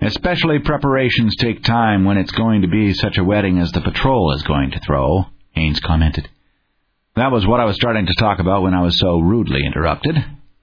Especially preparations take time when it's going to be such a wedding as the patrol is going to throw, Haines commented. That was what I was starting to talk about when I was so rudely interrupted.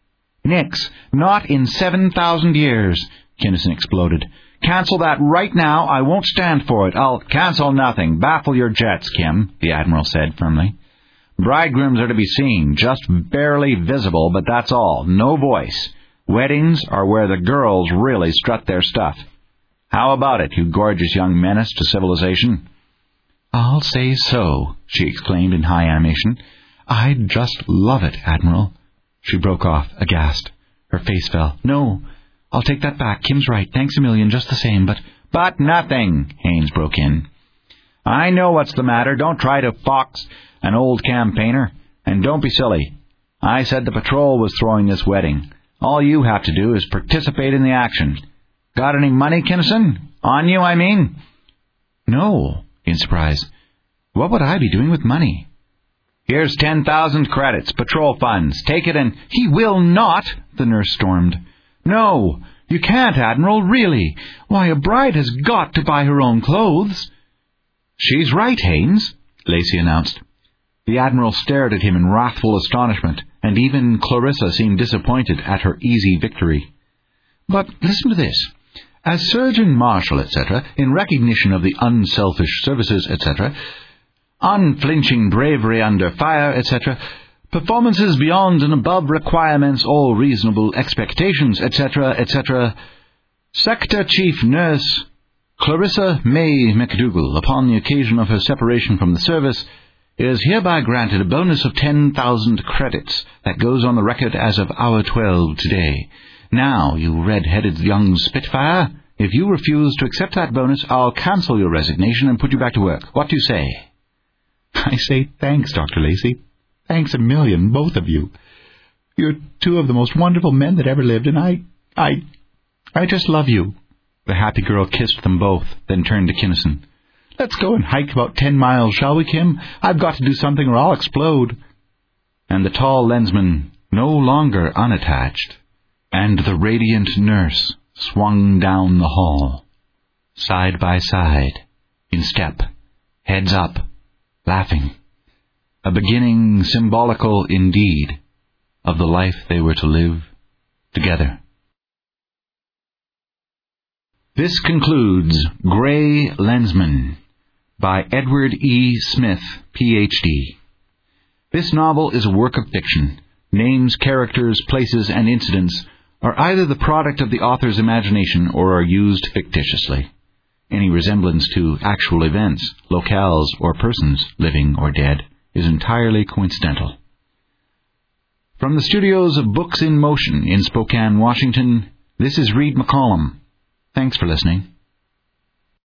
Nix, not in 7,000 years, Kinnison exploded. Cancel that right now. I won't stand for it. I'll cancel nothing. Baffle your jets, Kim, the Admiral said firmly. Bridegrooms are to be seen, just barely visible, but that's all. No voice. Weddings are where the girls really strut their stuff. How about it, you gorgeous young menace to civilization? I'll say so, she exclaimed in high animation. I'd just love it, Admiral. She broke off, aghast. Her face fell. No, I'll take that back. Kim's right. Thanks a million, just the same, but... But nothing, Haines broke in. I know what's the matter. Don't try to fox an old campaigner. And don't be silly. I said the patrol was throwing this wedding. All you have to do is participate in the action. Got any money, Kinnison? On you, I mean? No, in surprise. What would I be doing with money? Here's 10,000 credits, patrol funds. Take it and... He will not, the nurse stormed. No, you can't, Admiral, really. Why, a bride has got to buy her own clothes. She's right, Haines, Lacey announced. The Admiral stared at him in wrathful astonishment, and even Clarissa seemed disappointed at her easy victory. But listen to this. As Surgeon Marshal, etc., in recognition of the unselfish services, etc., unflinching bravery under fire, etc., performances beyond and above requirements, all reasonable expectations, etc., etc., Sector Chief Nurse Clarissa May McDougall, upon the occasion of her separation from the service, is hereby granted a bonus of 10,000 credits that goes on the record as of hour 12 today. Now, you red-headed young spitfire, if you refuse to accept that bonus, I'll cancel your resignation and put you back to work. What do you say? I say thanks, Dr. Lacey. Thanks a million, both of you. You're two of the most wonderful men that ever lived, and I just love you. The happy girl kissed them both, then turned to Kinnison. Let's go and hike about 10 miles, shall we, Kim? I've got to do something or I'll explode. And the tall lensman, no longer unattached, and the radiant nurse swung down the hall, side by side, in step, heads up, laughing. A beginning symbolical indeed of the life they were to live together. This concludes Grey Lensman by Edward E. Smith, Ph.D. This novel is a work of fiction. Names, characters, places, and incidents are either the product of the author's imagination or are used fictitiously. Any resemblance to actual events, locales, or persons, living or dead, is entirely coincidental. From the studios of Books in Motion in Spokane, Washington, this is Reed McCollum. Thanks for listening.